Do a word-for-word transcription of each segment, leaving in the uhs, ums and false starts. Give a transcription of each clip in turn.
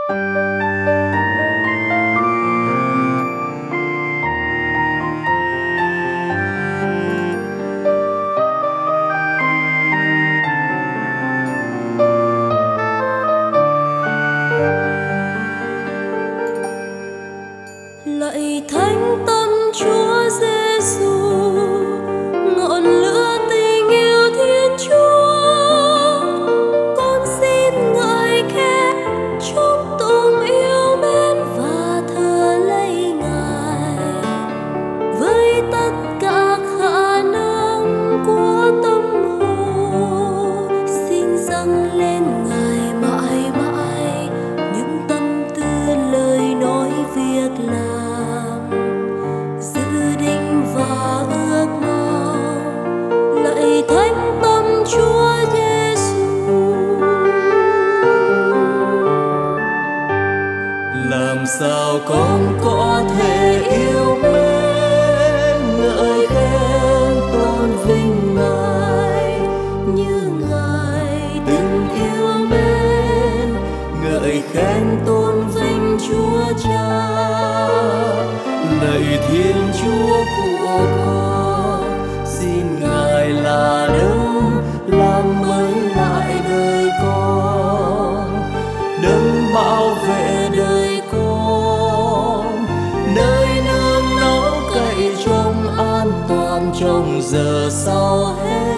Lạy thánh tâm Chúa Giêsu, ngọn lửa tình yêu Thiên Chúa, con xin ngợi khen chúc tụng yêu mến và thờ lạy Ngài với tất cả khả năng của tâm hồn. Xin dâng lên Ngài mãi mãi những tâm tư, lời nói, việc làm, dự định và ước mong. Lạy thánh tâm Chúa Giêsu, làm sao con có thể yêu mến, ngợi khen tôn vinh Ngài như Ngài từng yêu mến, ngợi khen tôn vinh Chúa Cha. Lạy Thiên Chúa của con, xin Ngài là đấng làm mới lại đời con, đấng bảo vệ đời con, nơi nương náu cậy trong an toàn trong giờ sau hết.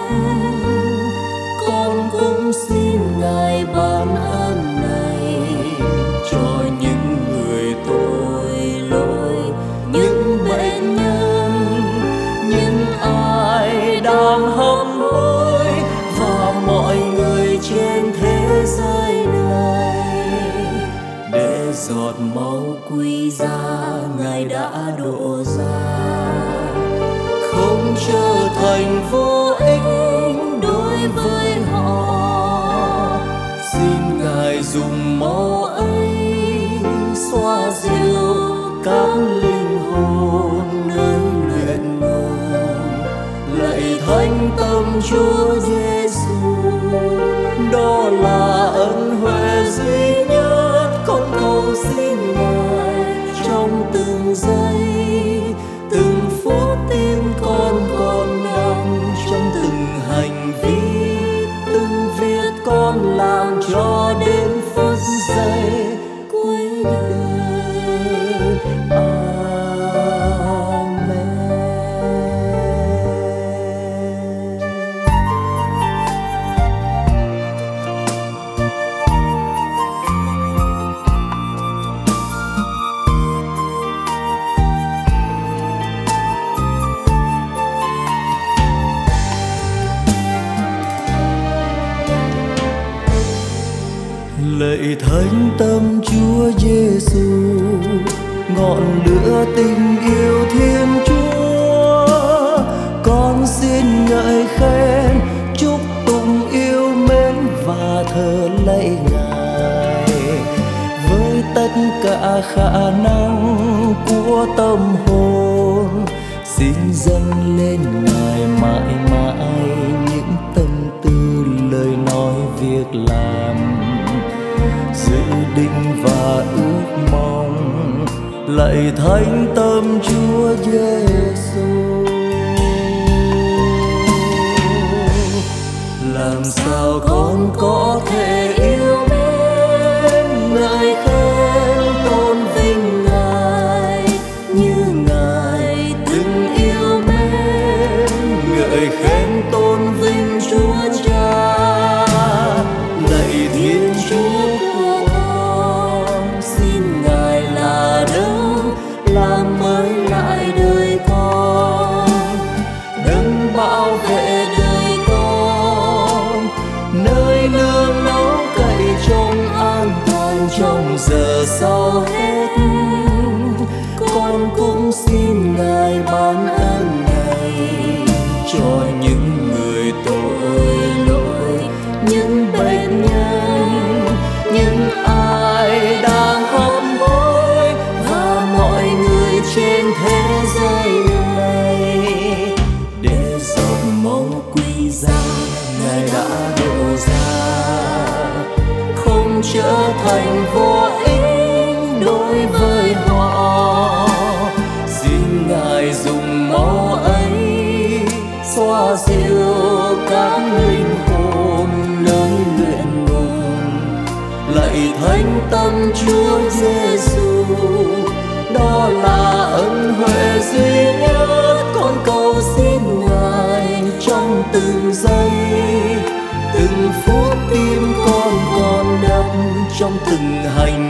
Con cũng xin Ngài ban ơn này cho những người tội lỗi, những bệnh nhân, những ai đang hấp hối và mọi người trên thế giới này. Để giọt máu quý giá Ngài đã đổ ra không trở thành vô ích đối với họ, xin Ngài dùng máu ấy xoa dịu các linh hồn nơi luyện nguồn. Lạy thánh tâm Chúa Giêsu, đó là ân huệ duy nhất con cầu xin Ngài trong từng giây, từng phút tim con còn nằm, trong từng hành vi, từng việc con làm cho đến phút giây cuối đời. Amen. Lạy thánh tâm Chúa Giêsu, ngọn lửa tình yêu Thiên Chúa, con xin ngợi khen chúc tụng yêu mến và thờ lạy Ngài với tất cả khả năng của tâm hồn. Xin dâng lên Ngài mãi mãi những tâm tư, lời nói, việc làm, dự định và ước mong. Lạy thánh tâm Chúa Giêsu, làm sao con có thể yêu mến, ngợi khen tôn vinh Ngài như Ngài từng yêu mến, ngợi khen tôn vinh Chúa Cha. Lạy Thiên Chúa của con, xin Ngài là đấng làm mới lại đời con, đấng bảo vệ đời con, nơi nương náu cậy trong an toàn trong giờ sau hết. Con cũng xin Ngài ban ơn này cho những người tội lỗi, những bệnh nhân, những ai đang hấp hối và mọi người trên thế giới này. Để giọt máu quý giá Ngài đã đổ ra không trở thành vô ích đối với họ. Xin Ngài dùng máu ấy xoa dịu các linh hồn nơi luyện ngục. Lạy thánh tâm Chúa Giêsu, đó là ân huệ duy nhất con cầu xin Ngài trong từng giây, từng phút tim con còn đập, trong từng hành